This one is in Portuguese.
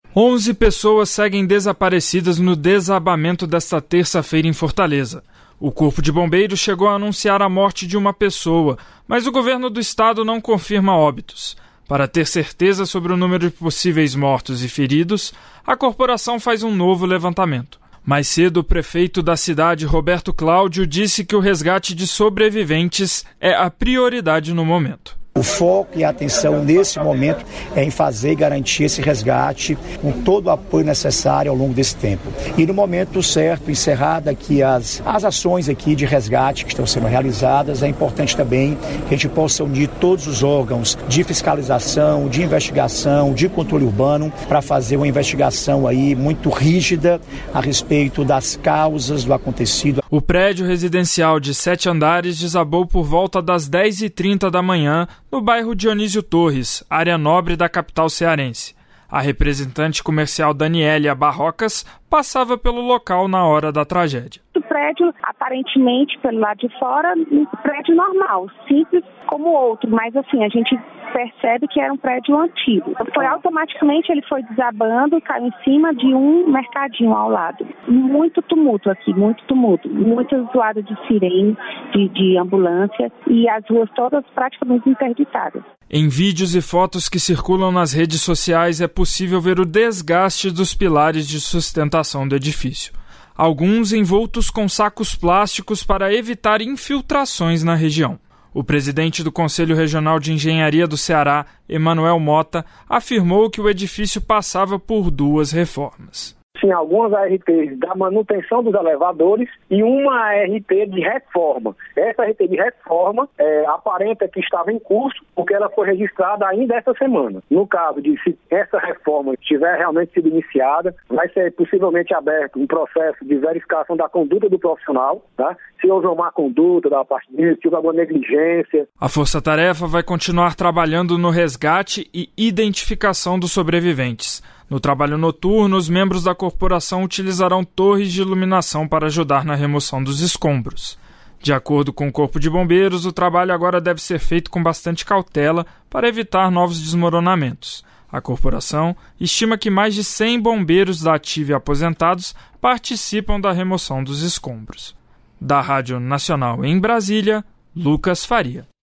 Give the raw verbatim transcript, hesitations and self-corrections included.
onze pessoas seguem desaparecidas no desabamento desta terça-feira em Fortaleza. O Corpo de Bombeiros chegou a anunciar a morte de uma pessoa, mas o governo do estado não confirma óbitos. Para ter certeza sobre o número de possíveis mortos e feridos, a corporação faz um novo levantamento. Mais cedo, o prefeito da cidade, Roberto Cláudio, disse que o resgate de sobreviventes é a prioridade no momento. O foco e a atenção nesse momento é em fazer e garantir esse resgate com todo o apoio necessário ao longo desse tempo. E no momento certo, encerrada aqui as, as ações aqui de resgate que estão sendo realizadas, é importante também que a gente possa unir todos os órgãos de fiscalização, de investigação, de controle urbano, para fazer uma investigação aí muito rígida a respeito das causas do acontecido. O prédio residencial de sete andares desabou por volta das dez e trinta da manhã, no bairro Dionísio Torres, área nobre da capital cearense. A representante comercial Daniélia Barrocas passava pelo local na hora da tragédia. O prédio, aparentemente, pelo lado de fora, um prédio normal, simples como outro, mas assim, a gente percebe que era um prédio antigo. Foi automaticamente, ele foi desabando, caiu em cima de um mercadinho ao lado. Muito tumulto aqui, muito tumulto, muita zoada de sirene, de, de ambulância e as ruas todas praticamente interditadas. Em vídeos e fotos que circulam nas redes sociais é possível ver o desgaste dos pilares de sustentação do edifício. Alguns envoltos com sacos plásticos para evitar infiltrações na região. O presidente do Conselho Regional de Engenharia do Ceará, Emanuel Mota, afirmou que o edifício passava por duas reformas. Tinha algumas A R Ts da manutenção dos elevadores e uma A R T de reforma. Essa A R T de reforma é, aparenta que estava em curso porque ela foi registrada ainda essa semana. No caso de se essa reforma tiver realmente sido iniciada, vai ser possivelmente aberto um processo de verificação da conduta do profissional, tá? Se houve uma má conduta da parte dele, se houve alguma negligência. A Força-Tarefa vai continuar trabalhando no resgate e identificação dos sobreviventes. No trabalho noturno, os membros da corporação utilizarão torres de iluminação para ajudar na remoção dos escombros. De acordo com o Corpo de Bombeiros, o trabalho agora deve ser feito com bastante cautela para evitar novos desmoronamentos. A corporação estima que mais de cem bombeiros da ativa e aposentados participam da remoção dos escombros. Da Rádio Nacional em Brasília, Lucas Faria.